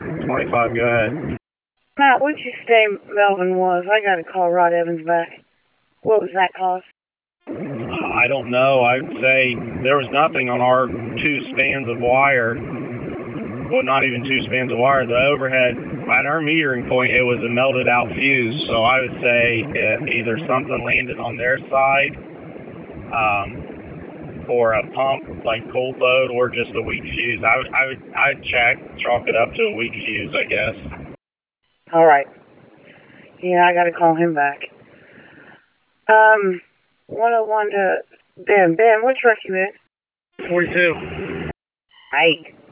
25, go ahead. Matt, what'd you say Melvin was? I gotta call Rod Evans back. What was that cost? I don't know. I'd say there was nothing on our 2 spans of wire. Well, not even 2 spans of wire. The overhead, at our metering point, it was a melted out fuse. So I would say either something landed on their side, or a pump, like cold load, or just a weak fuse. I'd chalk it up to a weak fuse, I guess. All right. Yeah, I gotta call him back. 101 to Ben. Ben, which truck you in? 42. Hey.